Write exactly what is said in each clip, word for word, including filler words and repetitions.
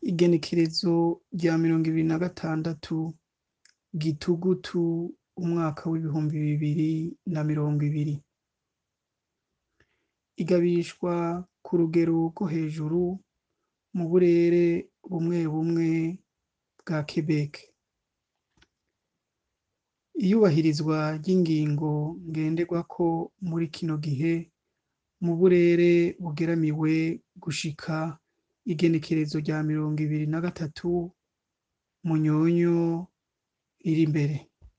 Igenekerezo rya mirongo ibiri na gatandatu Gitugutu umwaka w'ibihumbi bibiri na mirongo ibiri. Igabishwa ku rugero rwo hejuru mu burere bumwe bumwe bwa Quebec. Iyubahirizwa ry'ingingo ngenderwako muri kino gihe mu burere bugeramiwe gushika igenekerezo rya mirongo ibiri na gatatu Munyonyo iri imbere.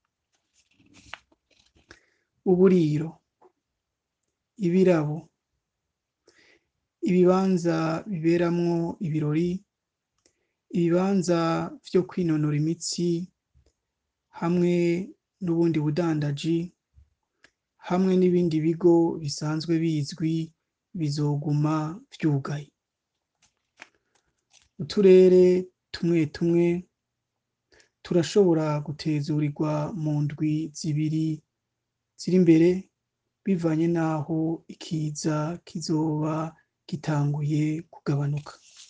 Uburiro, ibirabo, ibibanza biberamwo ibirori, ibibanza vyo kwinonora imitsi hamwe n'ubundi budandaji, hamwe n'ibindi bigo bisanzwe bizwi bizoguma vyugaye. Uturere tumwe tumwe turashobora gutezurirwa mu ndwi zibiri ziri imbere bivanye n'aho ikiza kizoba gitanguye kugabanuka.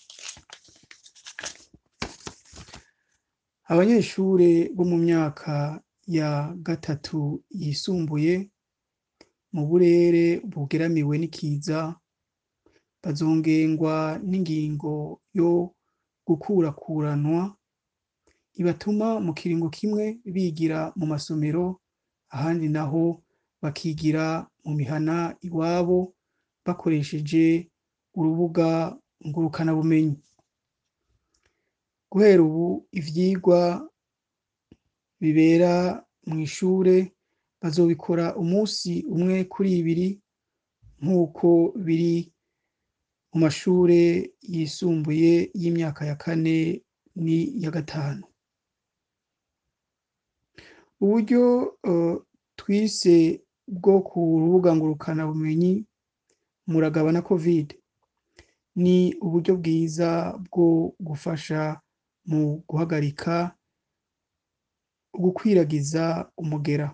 Abanyeshure bo mu myaka ya gatatu yisumbuye mu burere bugeramiwe n'ikiza bazongengwa n'ingingo yo gukurakuranwa ibatuma mu kiringo kimwe bigira mu masomero, ahandi naho bakigira mu mihana iwabo bakoresheje urubuga ngurukanabumenyi. Guhera ubu ivyigwa bibera mw'ishure bazobikora umusi umwe kuri ibiri nk'uko biri mu mashure yisumbuye y'imyaka ya kane n'iya gatanu. Uburyo uh, twise bwo ku rubuga ngurukanabumenyi Muragaba na Covid ni uburyo bwiza bwo gufasha mu guhagarika gukwiragiza umugera.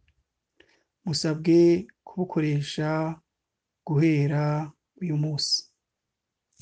Musabwe kubukoresha guhera uyu musi.